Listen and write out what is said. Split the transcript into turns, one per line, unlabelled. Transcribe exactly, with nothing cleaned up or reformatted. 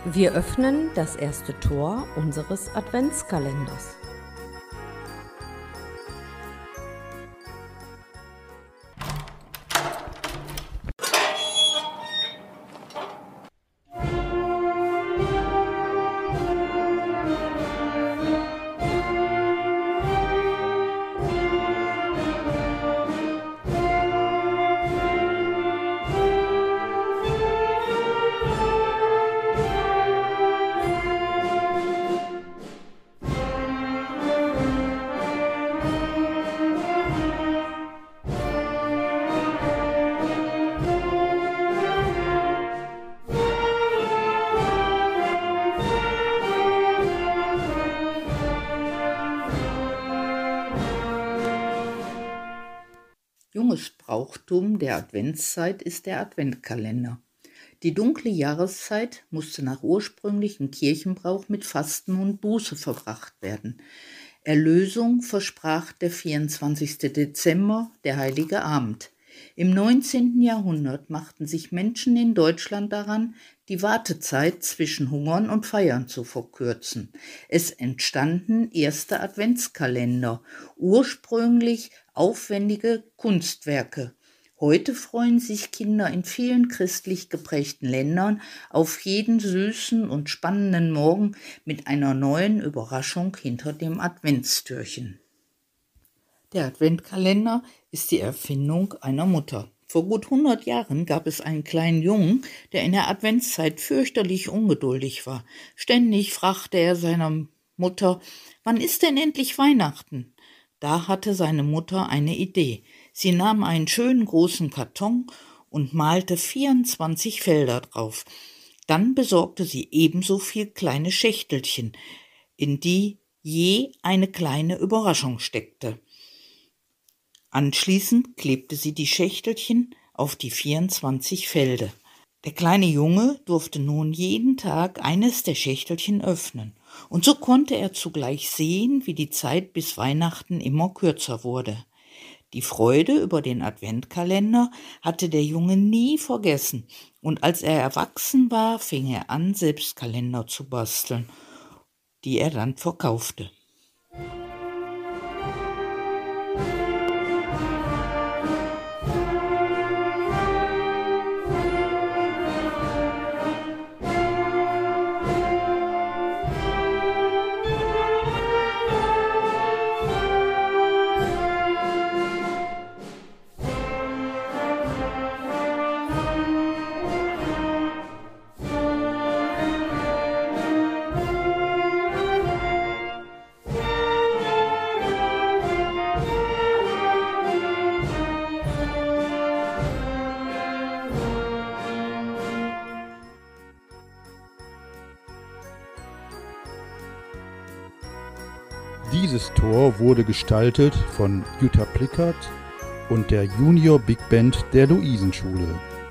Wir öffnen das erste Tor unseres Adventskalenders.
Junges Brauchtum der Adventszeit ist der Adventkalender. Die dunkle Jahreszeit musste nach ursprünglichem Kirchenbrauch mit Fasten und Buße verbracht werden. Erlösung versprach der vierundzwanzigste Dezember, der Heilige Abend. Im neunzehnten Jahrhundert machten sich Menschen in Deutschland daran, die Wartezeit zwischen Hungern und Feiern zu verkürzen. Es entstanden erste Adventskalender, ursprünglich aufwendige Kunstwerke. Heute freuen sich Kinder in vielen christlich geprägten Ländern auf jeden süßen und spannenden Morgen mit einer neuen Überraschung hinter dem Adventstürchen. Der Adventkalender ist die Erfindung einer Mutter. Vor gut hundert Jahren gab es einen kleinen Jungen, der in der Adventszeit fürchterlich ungeduldig war. Ständig fragte er seiner Mutter: Wann ist denn endlich Weihnachten? Da hatte seine Mutter eine Idee. Sie nahm einen schönen großen Karton und malte vierundzwanzig Felder drauf. Dann besorgte sie ebenso viel kleine Schächtelchen, in die je eine kleine Überraschung steckte. Anschließend klebte sie die Schächtelchen auf die vierundzwanzig Felder. Der kleine Junge durfte nun jeden Tag eines der Schächtelchen öffnen. Und so konnte er zugleich sehen, wie die Zeit bis Weihnachten immer kürzer wurde. Die Freude über den Adventkalender hatte der Junge nie vergessen. Und als er erwachsen war, fing er an, selbst Kalender zu basteln, die er dann verkaufte.
Dieses Tor wurde gestaltet von Jutta Plickert und der Junior Big Band der Luisenschule.